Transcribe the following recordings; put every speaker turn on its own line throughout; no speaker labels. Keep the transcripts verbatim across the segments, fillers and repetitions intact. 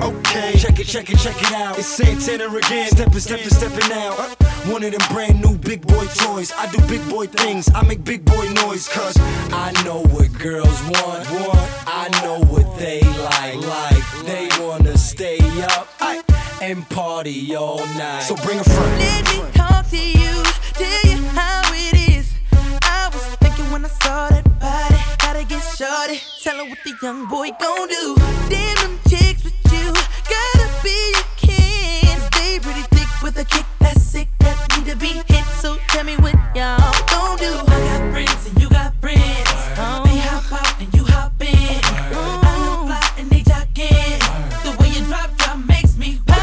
Okay, check it, check it, check it out. It's Santana again, steppin', steppin', steppin' out. One of them brand new big boy toys. I do big boy things, I make big boy noise. Cause I know what girls want, want. I know what they like, like. They wanna stay up and party all night. So bring a friend.
Let me talk to you, tell you how it is. I was thinking when I saw that body, gotta get shorty. Tell her what the young boy gon' do. Damn them chicks with you, gotta be your kin. They pretty thick with a kick that's sick, that need to be hit. So tell me what y'all gon' do. I got friends and you got friends. Oh. They hop out and you hop in. Oh. I look fly and they jogging. The way you drop, drop makes me pop.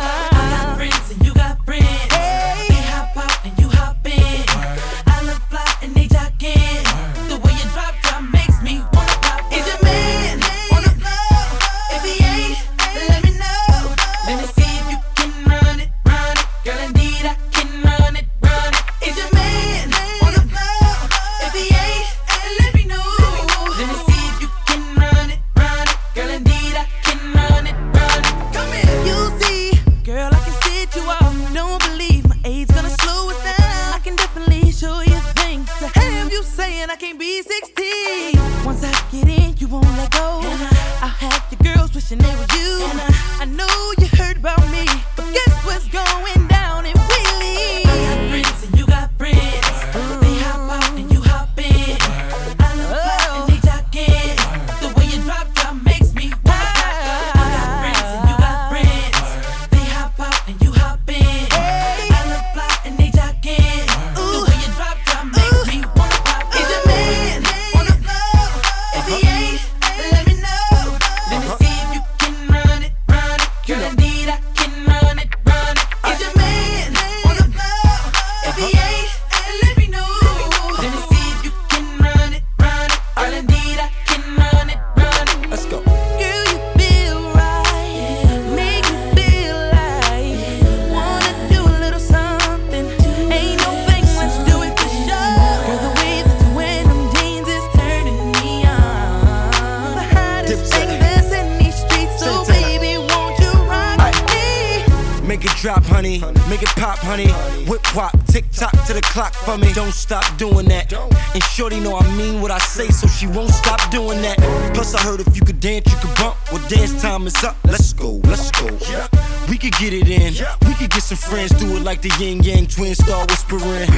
I got friends and you got friends. Hey. They hop out and you hop in. I look fly and they jogging. The way you drop, drop makes me wanna pop. Is your man on the floor? If he ain't, let me know. Let me see if you can run it, run it. Girl, indeed I can run it, run it. Is your man on the floor? If he ain't, let me know. Let me see if you can run it, run it. Girl, indeed I can run it, run it. Come here. You see, girl, I can sit you off. Don't believe my age gonna slow us down. I can definitely show you things to have you saying I can't be sixteen. Once I get in, you won't let go. I'll have the girls wishing they were you. I know you heard about me, but guess what's going down in Wheelie? I got friends and you got friends. They hop out and you hop in. I look fly and they jogging. The way you drop, drop makes me wanna pop. I got friends and you got friends. They hop out and you hop in. I look fly and they jogging. The way you drop, drop makes me wanna pop. Is your man on the floor? If he ain't, let me know. Let me see if you can run it, run it. Girl, indeed I can run it, run it. Is your man on the floor? If he ain't, let me know. Let me see if you can run it, run it. Girl, indeed I can run it, run it.
Let's go.
Girl, you feel right, make me feel like wanna do a little something. Ain't no thing, let's do it for sure. Girl, the way that you wear them jeans is turning me on. The hottest thing that's in these streets, so baby, won't you rock me?
Make it drop, honey. Make it pop, honey. Whip wop, tick tock to the clock for me. Don't stop doing that. And shorty know I mean what I say, so she won't stop doing that. Plus I heard if you could dance, you could bump. Well, dance time is up. Let's go, let's go. We could get it in. We could get some friends, do it like the yin yang twins, start whispering.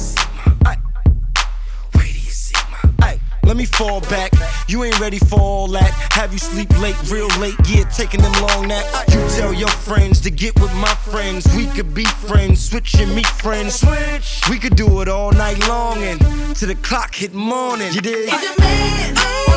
Let me fall back, you ain't ready for all that. Have you sleep late, real late, yeah, taking them long nap. You tell your friends to get with my friends. We could be friends, switch and meet friends. Switch. We could do it all night long and till the clock hit morning. You dig?
Is your man